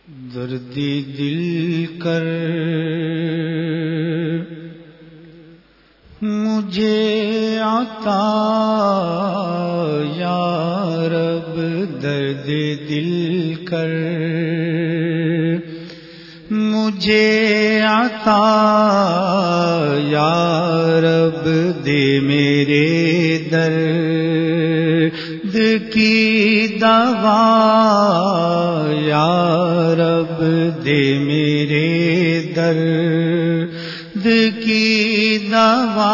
درد دل کر مجھے عطا یا رب، درد دل کر مجھے عطا یا رب، دے میرے درد کی دوا یا رب، دے میرے درد کی دوا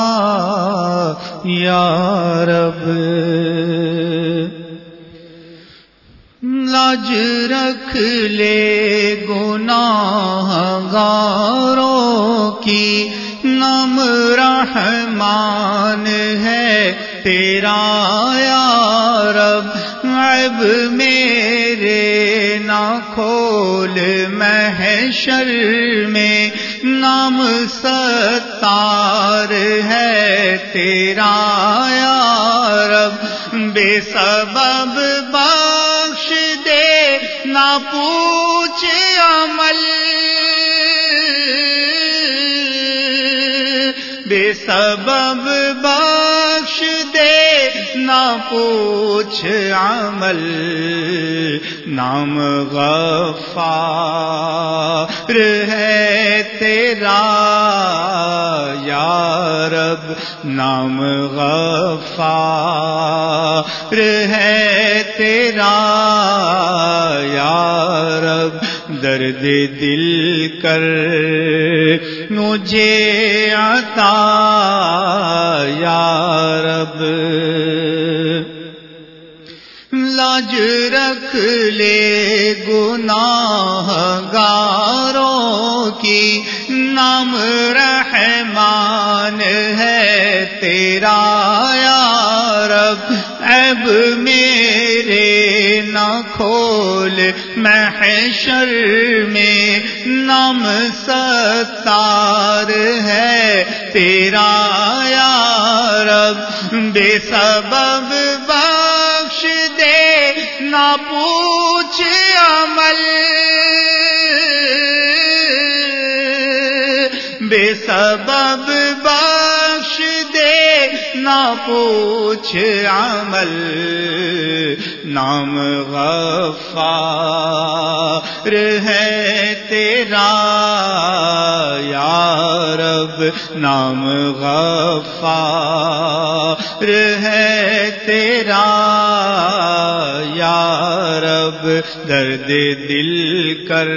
یا رب۔ لاج رکھ لے گناہ گاروں کی، نام رحمان ہے تیرا یا رب، عیب میرے نہ کھول محشر میں، نام ستار ہے تیرا یا رب، بے سبب بخش دے نہ پوچھ عمل، بے سبب بخش دے نہ پوچھ عمل، نام غفار ہے تیرا یا رب، نام غفار ہے تیرا یا رب، درد دل کر مجھے عطا یا رب۔ لاج رکھ لے گناہ گاروں کی، نام رحمان ہے تیرا یا رب، عیب میرے نہ کھول محشر میں، نام ستار ہے تیرا یا رب، بے سبب بخش دے نہ پوچھ عمل، بے سبب بخش دے نہ پوچھ عمل، نام غفار ہے تیرا یا رب، نام غفار ہے تیرا یا رب، درد دل کر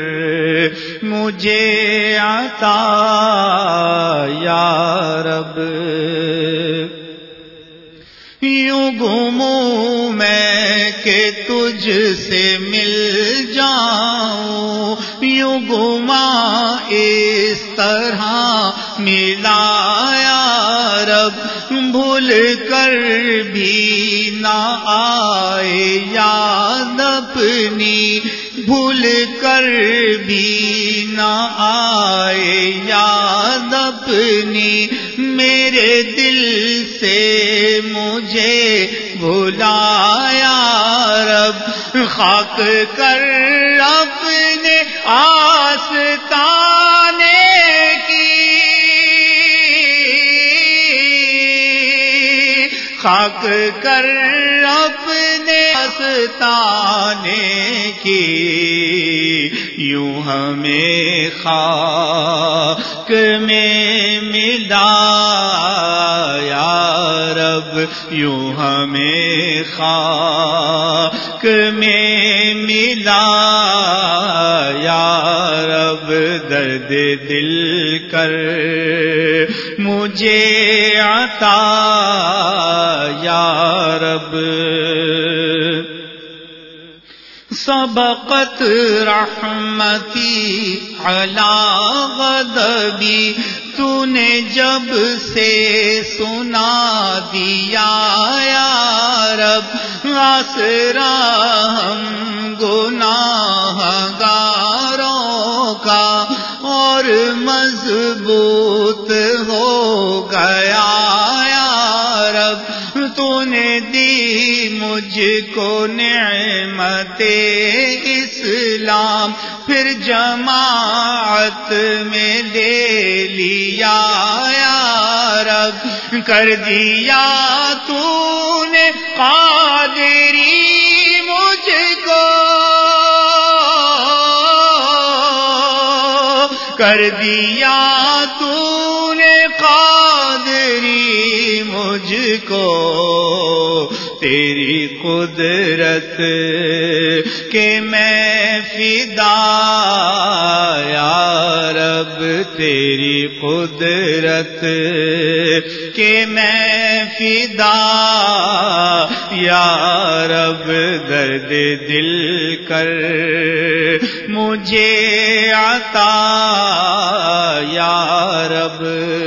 مجھے عطا یا رب۔ یوں گھوموں میں کہ تجھ سے مل جاؤں، یوں گھما اس طرح ملا یا رب، بھول کر بھی نہ آئے یاد اپنی، بھول کر بھی نہ آئے یاد اپنی، میرے دل سے مجھے بھلایا رب، خاک کر اپنے آستانے کی، خاک کر اپنے آستانے کی، یوں ہمیں خاک میں ملا یا رب، یوں ہمیں خاک میں ملا یا رب، درد دل کر مجھے عطا یا رب۔ سبقت رحمتی علی غضبی، تو نے جب سے سنا دیا یا رب، آسرا ہم گناہ گاروں کا اور مضبوط ہو گیا یا رب، تو نے دی مجھ کو نعمت اس اسلام پھر جماعت میں لے لیا یا رب، کر دیا تو نے قادری مجھ کو، کر دیا تو نے قادری مجھ کو، تیری قدرت کہ میں فدا یا رب، تیری قدرت کہ میں فدا یا رب، درد دل کر مجھے عطا یا رب۔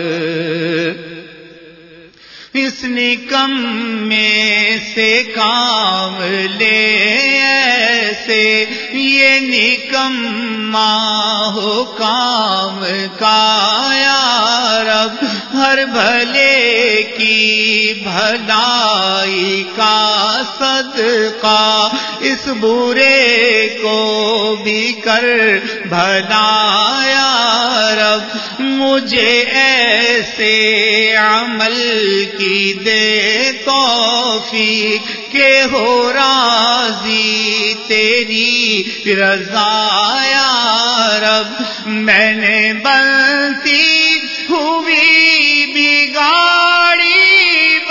اس نکم میں سے کام لے ایسے، یہ نکما ہو کام کا یا رب، ہر بھلے کی بھلائی کا صدقہ، اس برے کو بھی کر بھلا یا رب، مجھے ایسے عمل کی دے توفیق کہ ہو راضی تیری رضا یا رب، میں نے بنتی ہوئی بگاڑی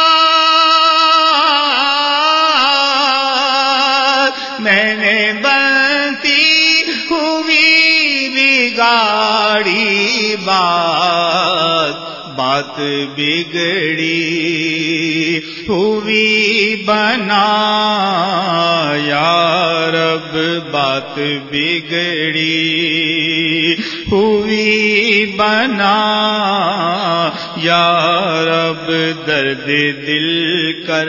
بات، میں نے بنتی ہوئی بگاڑی بات، بات بگڑی ہوئی بنا یا رب، بات بگڑی ہوئی بنا یا رب، درد دل کر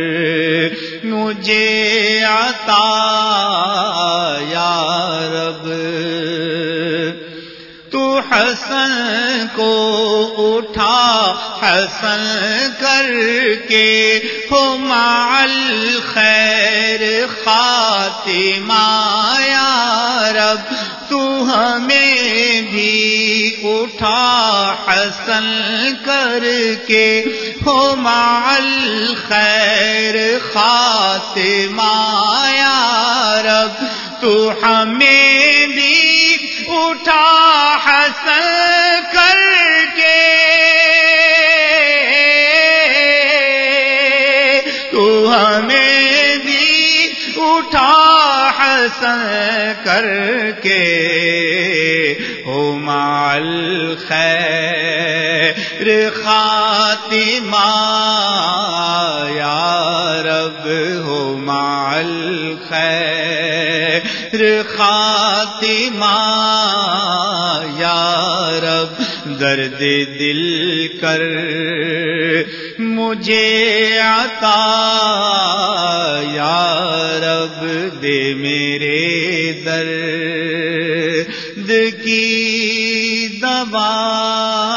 مجھے عطا یا رب۔ تو حسن کو اٹھا حسن کر کے، ہو مع الخیر خاتمہ یا رب، تو ہمیں بھی اٹھا حسن کر کے، ہو مع الخیر خاتمہ یا رب، تو ہمیں بھی اٹھا حسن کر کے، تو ہمیں بھی اٹھا حسن کر کے، ہو مع الخیر خاتمہ یا رب، ہو مع الخیر خاتمہ یا رب، درد دل کر مجھے عطا یا رب، دے میرے درد کی دوا